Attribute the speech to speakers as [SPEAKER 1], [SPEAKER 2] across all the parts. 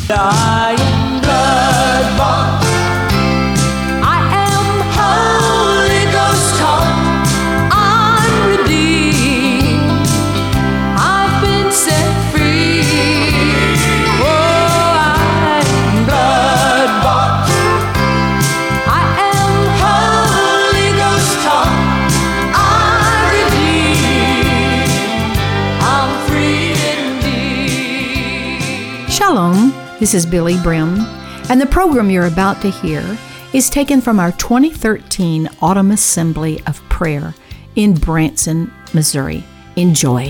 [SPEAKER 1] I am blood-bought. I am Holy Ghost taught. I'm redeemed. I've been set free. Oh, I am blood-bought. I am Holy Ghost taught. I'm redeemed. I'm free indeed.
[SPEAKER 2] Shalom. This is Billy Brim, and the program you're about to hear is taken from our 2013 Autumn Assembly of Prayer in Branson, Missouri. Enjoy.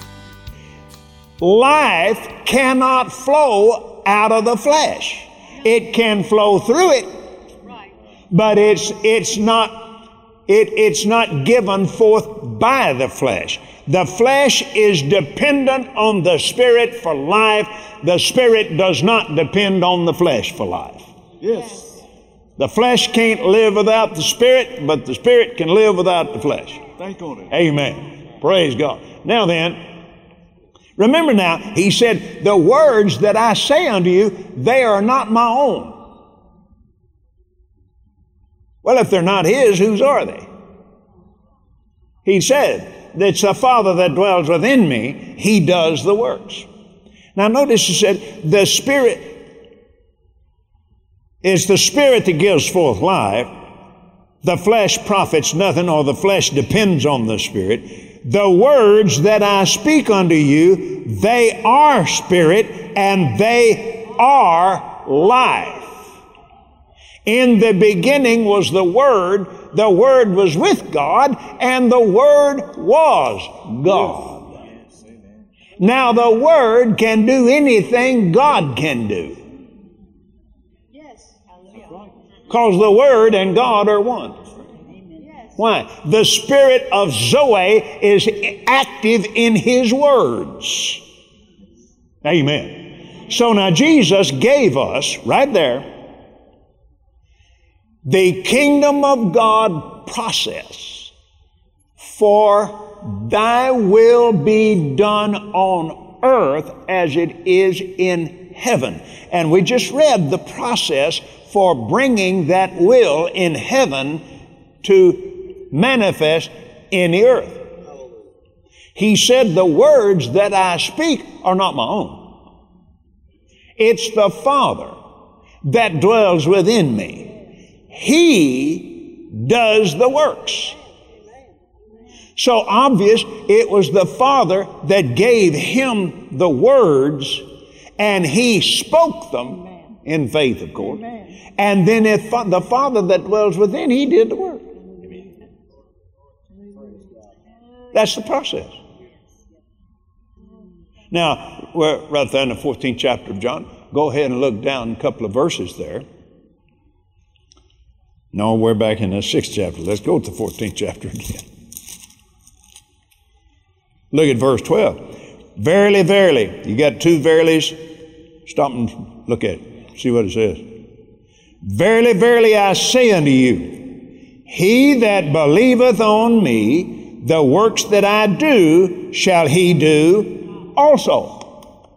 [SPEAKER 3] Life cannot flow out of the flesh. It can flow through it, but it's not given forth by the flesh. The flesh is dependent on the Spirit for life. The Spirit does not depend on the flesh for life.
[SPEAKER 4] Yes.
[SPEAKER 3] The flesh can't live without the Spirit, but the Spirit can live without the flesh.
[SPEAKER 4] Thank you.
[SPEAKER 3] Amen. Praise God. Now then, remember now, he said, the words that I say unto you, they are not my own. Well, if they're not his, whose are they? He said, it's the Father that dwells within me. He does the works. Now notice he said, the Spirit is the Spirit that gives forth life. The flesh profits nothing, or the flesh depends on the Spirit. The words that I speak unto you, they are spirit and they are life. In the beginning was the Word was with God, and the Word was God. Now the Word can do anything God can do. Because the Word and God are one. Why? The Spirit of Zoe is active in His words. Amen. So now Jesus gave us, right there, the kingdom of God process for thy will be done on earth as it is in heaven. And we just read the process for bringing that will in heaven to manifest in the earth. He said, the words that I speak are not my own. It's the Father that dwells within me. He does the works. So obvious, it was the Father that gave him the words, and he spoke them in faith, of course. And then if the Father that dwells within, he did the work. That's the process. Now, we're right there in the 14th chapter of John. Go ahead and look down a couple of verses there. No, we're back in the 6th chapter. Let's go to the 14th chapter again. Look at verse 12. Verily, verily. You got two verilies? Stop and look at it. See what it says. Verily, verily, I say unto you, he that believeth on me, the works that I do, shall he do also.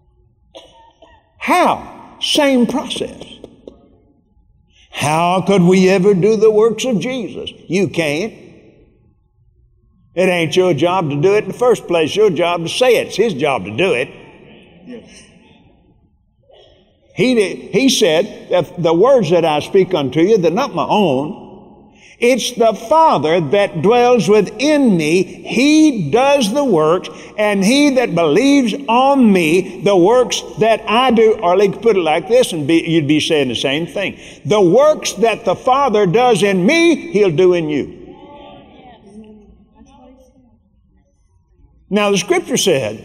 [SPEAKER 3] How? Same process. How could we ever do the works of Jesus? You can't. It ain't your job to do it in the first place. Your job to say it. It's his job to do it.
[SPEAKER 4] Yes.
[SPEAKER 3] He said, that the words that I speak unto you, they're not my own. It's the Father that dwells within me. He does the works, and he that believes on me, the works that I do, or they could put it like this, and you'd be saying the same thing. The works that the Father does in me, he'll do in you. Now the Scripture said,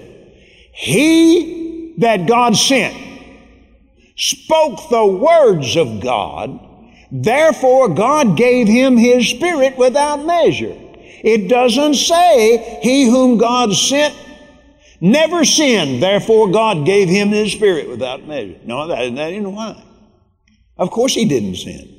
[SPEAKER 3] he that God sent spoke the words of God, therefore God gave him his Spirit without measure. It doesn't say he whom God sent never sinned, therefore God gave him his Spirit without measure. No, that isn't why. Of course he didn't sin.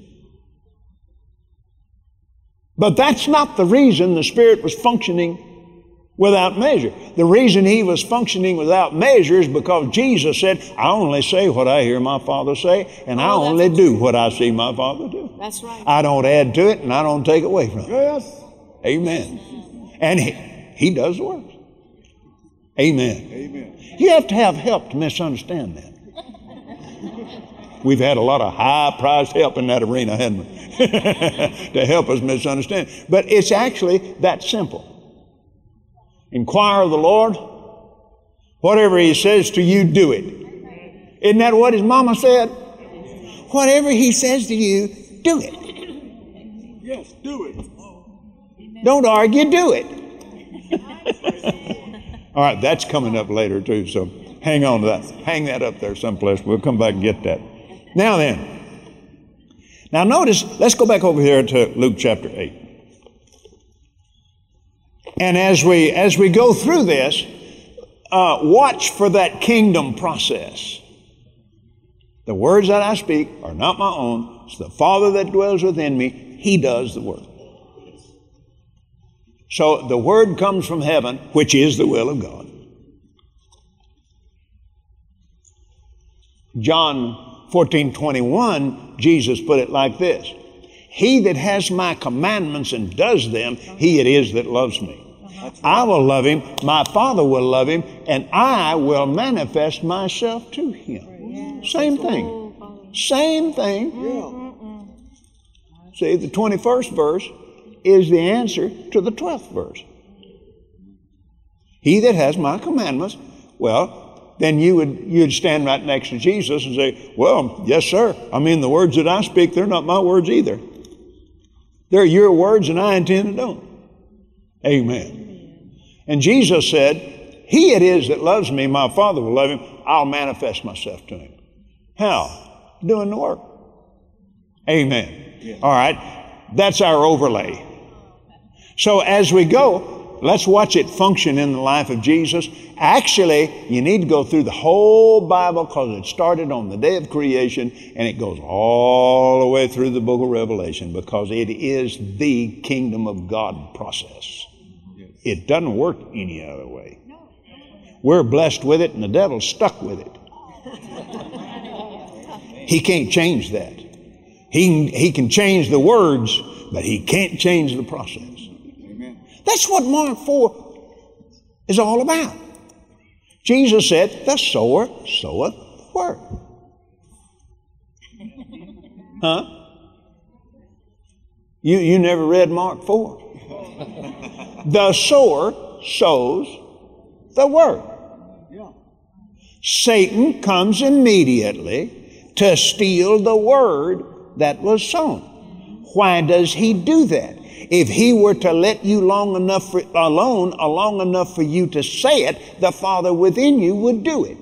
[SPEAKER 3] But that's not the reason the Spirit was functioning Without measure. The reason he was functioning without measure is because Jesus said, I only say what I hear my Father say, and I only do what I see my Father do.
[SPEAKER 1] That's right.
[SPEAKER 3] I don't add to it, and I don't take away from it.
[SPEAKER 4] Yes.
[SPEAKER 3] Amen. And he does the work. Amen.
[SPEAKER 4] Amen.
[SPEAKER 3] You have to have help to misunderstand that. We've had a lot of high-priced help in that arena, haven't we? To help us misunderstand. But it's actually that simple. Inquire of the Lord. Whatever he says to you, do it. Isn't that what his mama said? Whatever he says to you, do it.
[SPEAKER 4] Yes, do it.
[SPEAKER 3] Don't argue, do it. All right, that's coming up later too, so hang on to that. Hang that up there someplace. We'll come back and get that. Now then. Now notice, let's go back over here to Luke chapter 8. And as we go through this, watch for that kingdom process. The words that I speak are not my own. It's the Father that dwells within me. He does the work. So the word comes from heaven, which is the will of God. John 14:21, Jesus put it like this. He that has my commandments and does them, he it is that loves me. I will love him, my Father will love him, and I will manifest myself to him. Same thing. Same thing. See, the 21st verse is the answer to the 12th verse. He that has my commandments, well, then you'd stand right next to Jesus and say, well, yes, sir. I mean, the words that I speak, they're not my words either. They're your words, and I intend to do them. Amen. And Jesus said, he it is that loves me, my Father will love him. I'll manifest myself to him. How? Doing the work. Amen. Yeah. All right. That's our overlay. So as we go, let's watch it function in the life of Jesus. Actually, you need to go through the whole Bible because it started on the day of creation and it goes all the way through the book of Revelation because it is the kingdom of God process. It doesn't work any other way. We're blessed with it and the devil's stuck with it. He can't change that. He can change the words, but he can't change the process. Amen. That's what Mark 4 is all about. Jesus said, the sower soweth the word. Huh? You never read Mark 4? The sower sows the word. Satan comes immediately to steal the word that was sown. Why does he do that? If he were to let you long enough for you to say it, the Father within you would do it.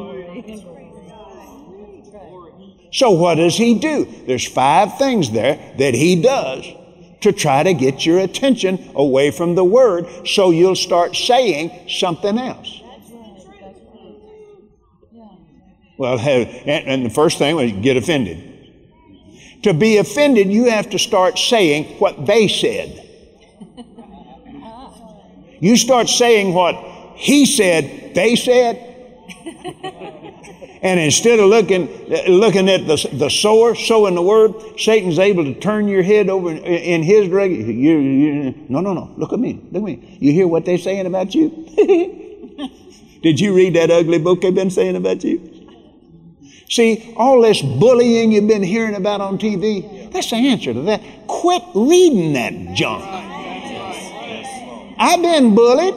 [SPEAKER 3] So what does he do? There's 5 things there that he does to try to get your attention away from the word so you'll start saying something else. Well, and the first thing was get offended. To be offended, you have to start saying what they said. You start saying what he said, they said. And instead of looking at the sower, sowing the word, Satan's able to turn your head over in his direction. No. Look at me. You hear what they're saying about you? Did you read that ugly book they've been saying about you? See, all this bullying you've been hearing about on TV, that's the answer to that. Quit reading that junk. I've been bullied.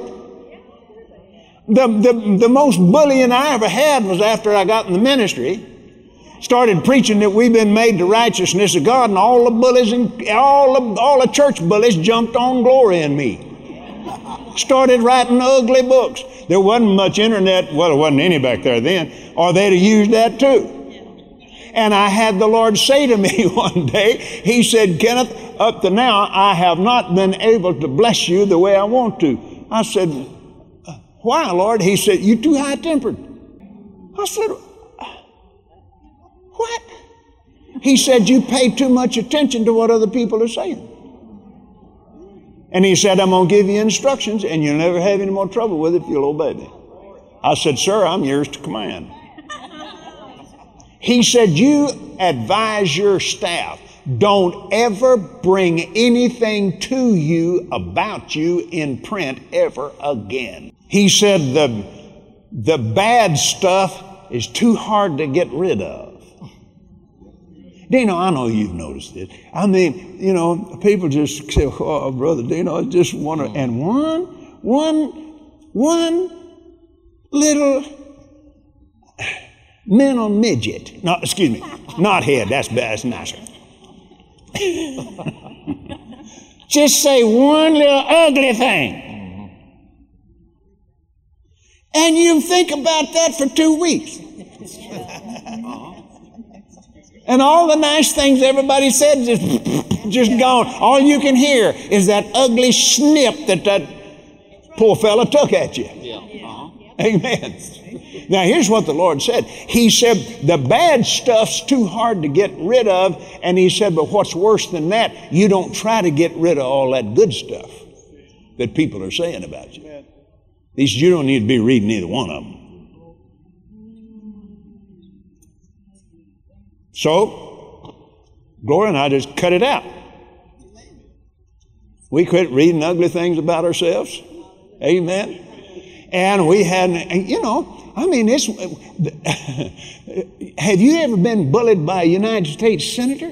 [SPEAKER 3] The most bullying I ever had was after I got in the ministry, started preaching that we've been made the righteousness of God, and all the bullies and all the church bullies jumped on Glory in me. Started writing ugly books. There wasn't much internet, well, there wasn't any back there then, or they'd have used that too. And I had the Lord say to me one day, he said, Kenneth, up to now, I have not been able to bless you the way I want to. I said, why, Lord? He said, you're too high-tempered. I said, what? He said, you pay too much attention to what other people are saying. And he said, I'm going to give you instructions and you'll never have any more trouble with it if you'll obey me. I said, sir, I'm yours to command. He said, you advise your staff, don't ever bring anything to you about you in print ever again. He said, the bad stuff is too hard to get rid of. Dino, I know you've noticed it. I mean, you know, people just say, oh, Brother Dino, I just want to, and one little mental midget. No, excuse me, not head, that's nicer. Just say one little ugly thing. And you think about that for 2 weeks. And all the nice things everybody said just gone. All you can hear is that ugly snip that poor fella took at you. Amen. Now here's what the Lord said. He said, the bad stuff's too hard to get rid of. And he said, but what's worse than that, you don't try to get rid of all that good stuff that people are saying about you. He said, you don't need to be reading either one of them. So, Gloria and I just cut it out. We quit reading ugly things about ourselves. Amen. And we had, you know, I mean, it's, have you ever been bullied by a United States senator?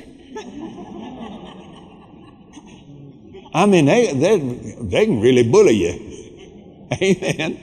[SPEAKER 3] I mean, they can really bully you. Amen.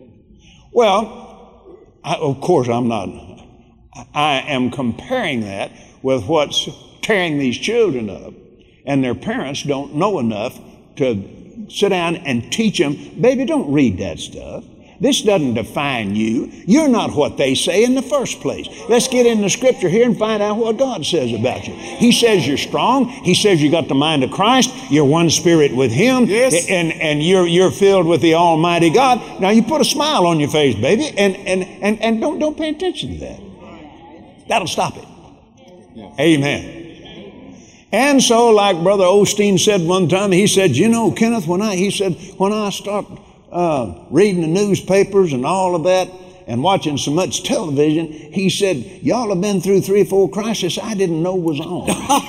[SPEAKER 3] Well, of course, I am comparing that with what's tearing these children up. And their parents don't know enough to sit down and teach them, baby, don't read that stuff. This doesn't define you. You're not what they say in the first place. Let's get in the scripture here and find out what God says about you. He says you're strong. He says you got the mind of Christ. You're one spirit with Him. Yes. And you're filled with the Almighty God. Now you put a smile on your face, baby, and don't pay attention to that. That'll stop it. Yeah. Amen. And so, like Brother Osteen said one time, he said, you know, Kenneth, when I start reading the newspapers and all of that and watching so much television, he said, y'all have been through 3 or 4 crises I didn't know was on.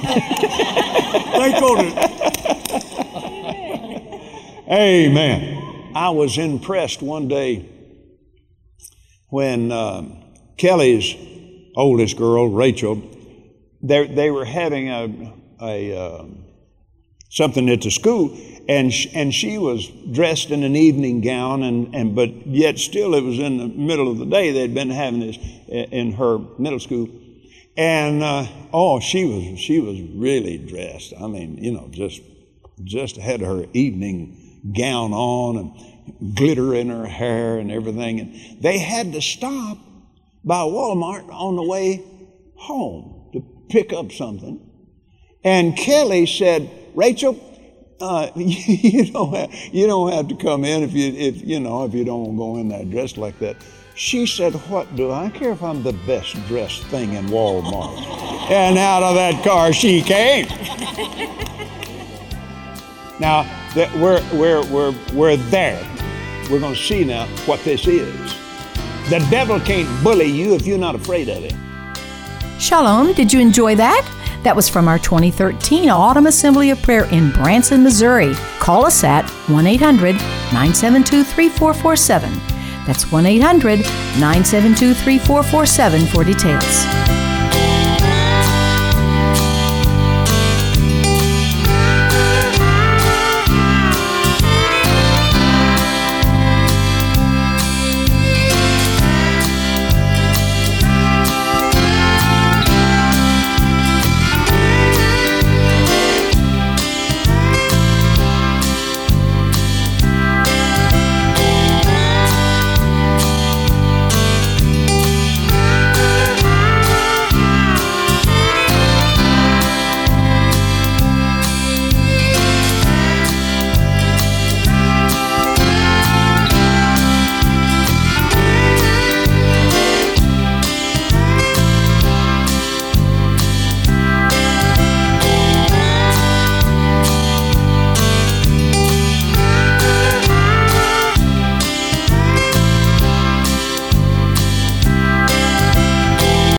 [SPEAKER 3] Amen. I was impressed one day when Kelly's oldest girl, Rachel, they were having a something at the school, and she was dressed in an evening gown, but yet still it was in the middle of the day. They'd been having this in her middle school, and she was really dressed. I mean, you know, just had her evening gown on and glitter in her hair and everything, and they had to stop by Walmart on the way home to pick up something. And Kelly said, Rachel, you don't have to come in if you don't want to go in there dressed like that. She said, what do I care if I'm the best dressed thing in Walmart? And out of that car she came. Now we're there. We're going to see now what this is. The devil can't bully you if you're not afraid of him.
[SPEAKER 2] Shalom, did you enjoy that? That was from our 2013 Autumn Assembly of Prayer in Branson, Missouri. Call us at 1-800-972-3447. That's 1-800-972-3447 for details.